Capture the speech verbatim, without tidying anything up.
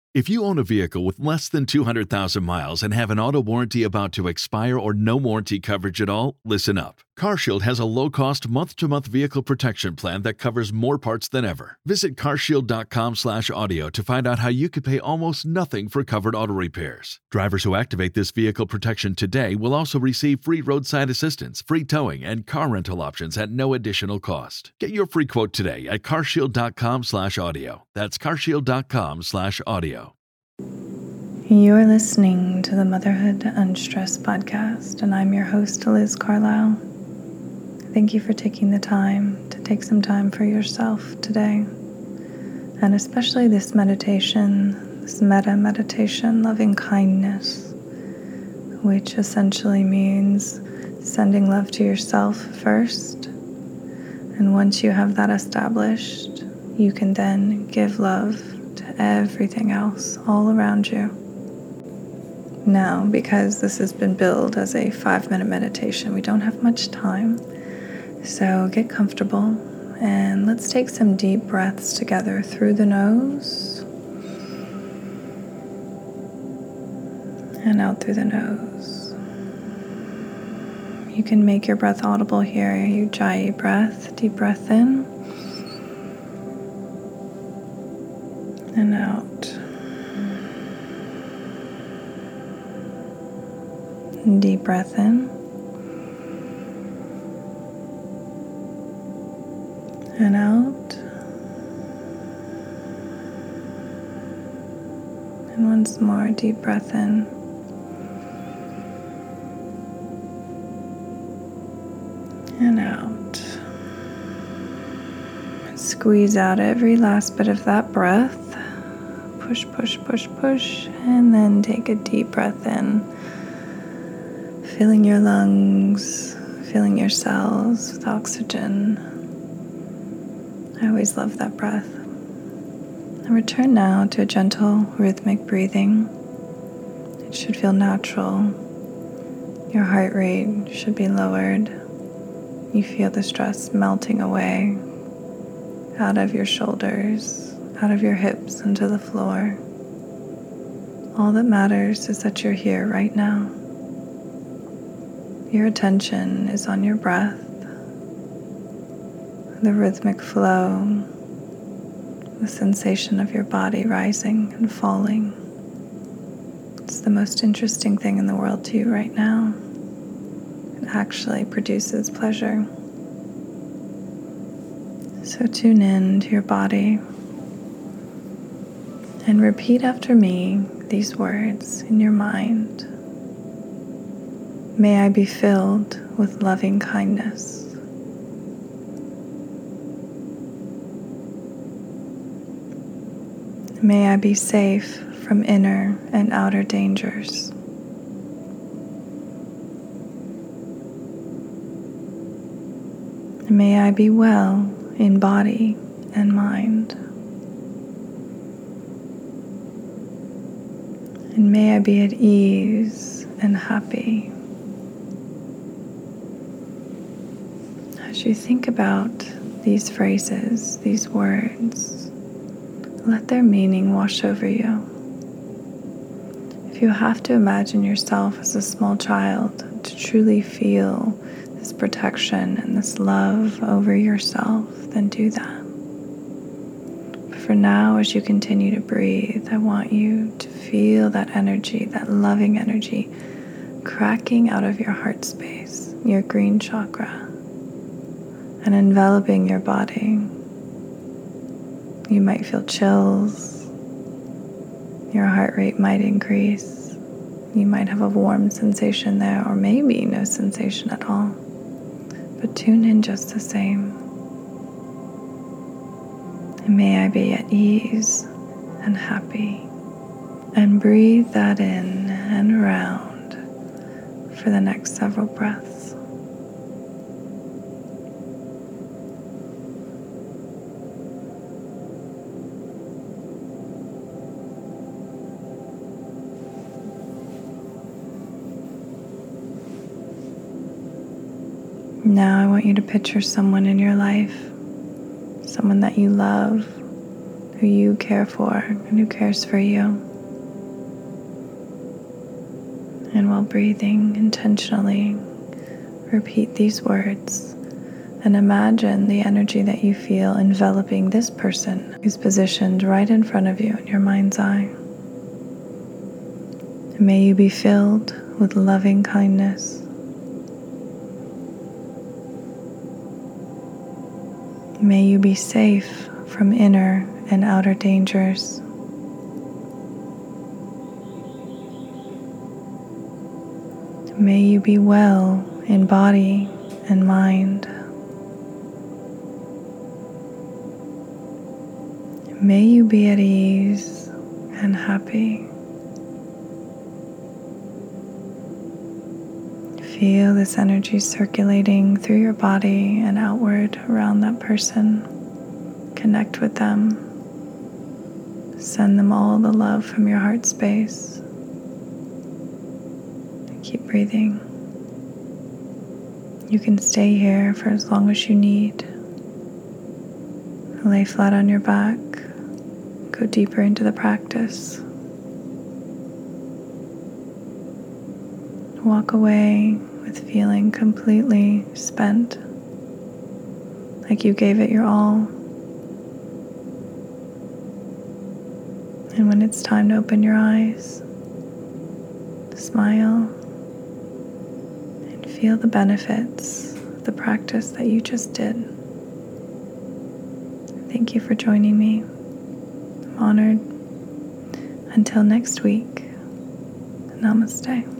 If you own a vehicle with less than two hundred thousand miles and have an auto warranty about to expire or no warranty coverage at all, listen up. CarShield has a low-cost month-to-month vehicle protection plan that covers more parts than ever. Visit carshield.com slash audio to find out how you could pay almost nothing for covered auto repairs. Drivers who activate this vehicle protection today will also receive free roadside assistance, free towing, and car rental options at no additional cost. Get your free quote today at carshield.com slash audio. That's carshield.com slash audio. You're listening to the Motherhood Unstressed podcast, and I'm your host, Liz Carlisle. Thank you for taking the time to take some time for yourself today, and especially this meditation, this metta meditation, loving kindness, which essentially means sending love to yourself first, and once you have that established, you can then give love to everything else all around you. Now, because this has been billed as a five-minute meditation, we don't have much time. So get comfortable and let's take some deep breaths together through the nose and out through the nose. You can make your breath audible here. Ujjayi breath, deep breath in and out. Deep breath in and out. And once more, deep breath in and out. And squeeze out every last bit of that breath. Push, push, push, push, and then take a deep breath in. Filling your lungs, filling your cells with oxygen. I always love that breath. And return now to a gentle rhythmic breathing. It should feel natural. Your heart rate should be lowered. You feel the stress melting away out of your shoulders, out of your hips into the floor. All that matters is that you're here right now. Your attention is on your breath, the rhythmic flow, the sensation of your body rising and falling. It's the most interesting thing in the world to you right now. It actually produces pleasure. So tune in to your body and repeat after me these words in your mind. May I be filled with loving kindness. May I be safe from inner and outer dangers. May I be well in body and mind. And may I be at ease and happy. As you think about these phrases, these words, let their meaning wash over you. If you have to imagine yourself as a small child to truly feel this protection and this love over yourself, then do that. But for now, as you continue to breathe, I want you to feel that energy, that loving energy, cracking out of your heart space, your green chakra, and enveloping your body. You might feel chills. Your heart rate might increase. You might have a warm sensation there, or maybe no sensation at all. But tune in just the same. And may I be at ease and happy. And breathe that in and around for the next several breaths. Now I want you to picture someone in your life, someone that you love, who you care for and who cares for you. And while breathing intentionally, repeat these words and imagine the energy that you feel enveloping this person who's positioned right in front of you in your mind's eye. And may you be filled with loving kindness. May you be safe from inner and outer dangers. May you be well in body and mind. May you be at ease and happy. Feel this energy circulating through your body and outward around that person. Connect with them. Send them all the love from your heart space. Keep breathing. You can stay here for as long as you need. Lay flat on your back. Go deeper into the practice. Walk away with feeling completely spent, like you gave it your all. And when it's time to open your eyes, smile and feel the benefits of the practice that you just did. Thank you for joining me. I'm honored. Until next week, namaste.